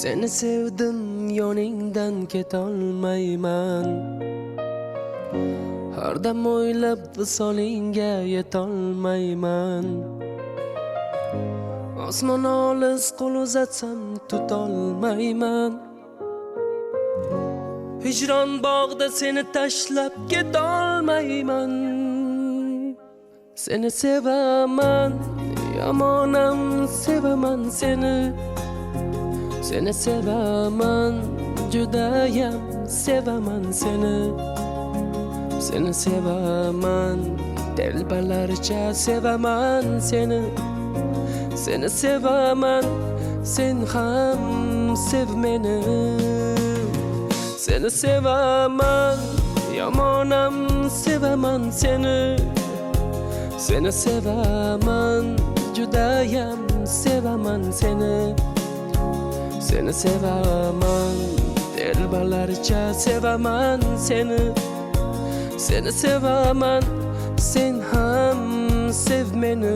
Seni sevdim, yoningdan ketolmayman. Har dam o'ylab visolingga yetolmayman. Osmon olis qo'l uzatsam tutolmayman. Hijron bog'da seni tashlab ketolmayman. Seni sevaman, yomonam sevaman seni. Seni sevaman, judayam sevaman seni. Seni sevaman, telbalarcha sevaman seni. Seni sevaman, sen ham sev meni. Seni sevaman, yomonam sevaman seni. Seni sevaman, judayam sevaman seni. Seni sevaman, telbalarcha sevaman seni. Seni sevaman, sen ham sev meni.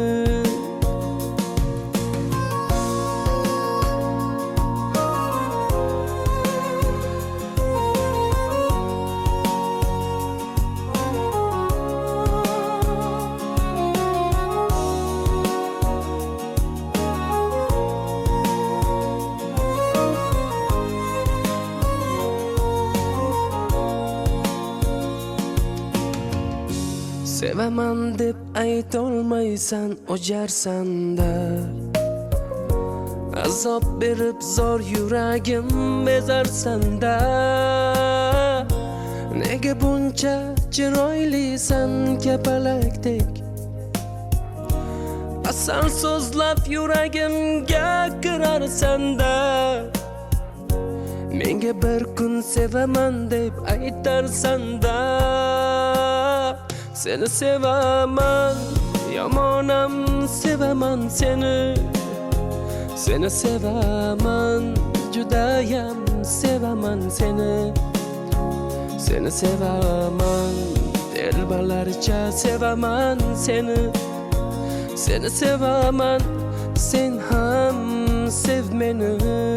Sevaman deb aytolmaysan, o'jarsan-da. Azob berib zor yuragim bezarsan-da. Nega buncha chiroylisan kapalakdek? Asal so'zlab yuragimga kirarsan-da. Menga bir kun sevaman deb aytarsan-da. Seni sevaman, yomonam sevaman seni. Seni sevaman, judayam sevaman seni. Seni sevaman, telbalarcha sevaman seni. Seni sevaman, sen ham sev meni.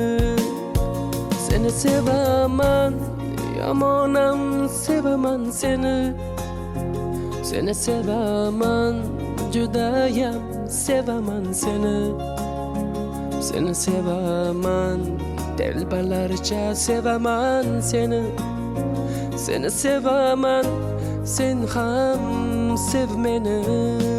Seni sevaman, yomonam sevaman seni. Seni sevaman, judayam sevaman seni. Seni sevaman, telbalarcha sevaman seni. Seni sevaman, sen ham sev meni.